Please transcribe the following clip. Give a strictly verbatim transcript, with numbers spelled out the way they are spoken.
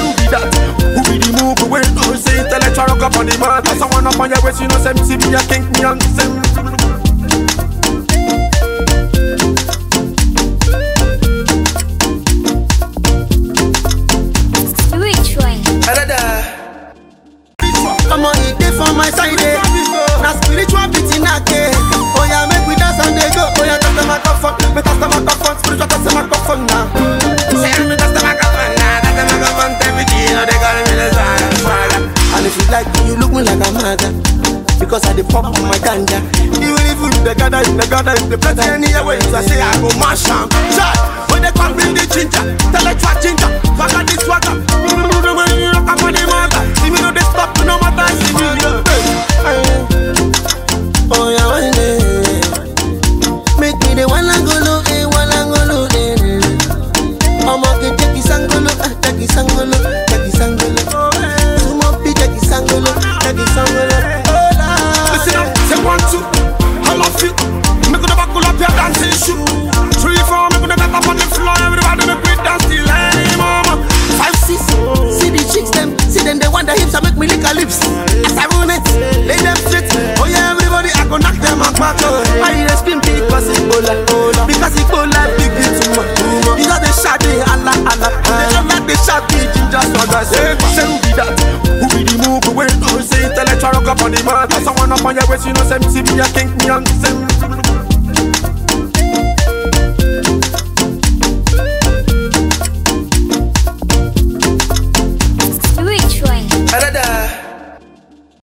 say who be that? Who be the move away? No say intellectual rock up on the mat. Someone up on your waist, you know say me see me a kink me and say. Which one? I'm on it for my side. Now spiritual beating again. Oh yeah, make we dance and they go. Oh yeah, that's the microphone. Me that's the microphone. Spiritual that's the microphone now. Say me that's the microphone now. That's the microphone. Tell me you know they call me the Zaga. And if you like me, you look me like a mother. Because I dey pop on my ganja. Even if you the gather, the gather, the plenty anyway. I say I go mash 'em. Shot. When they come bring the ginger, tell it what ginger. Fuck out this swagger. Rock up on the mother. See me know they stop, no matter. See me. Oh yeah, one day. Make me the one and go low, eh, one and go low, eh. I'm okay, take this angle, take this angle, take this angle. Zoom up, take this angle, take this angle. Listen up, say one, two, I love you. Make the buckle up your dancing shoe. Three, four, make the get up on the floor. Everybody make me dance till hey, mama. Five, six, see the chicks them, see them they want the hips, I make me lick her lips. As I run it, lay them straight. Oh yeah, everybody, I go knock them out back. I need a spin because it's bola, because it's bola, big it too much. You got the shot, they Allah, Allah. They don't like the shot, they ginger swagger. Say, say who be that? Who be the move away? No say intellectual rock up on the mat. Someone up on your waist, you know say me see me a kink me and say.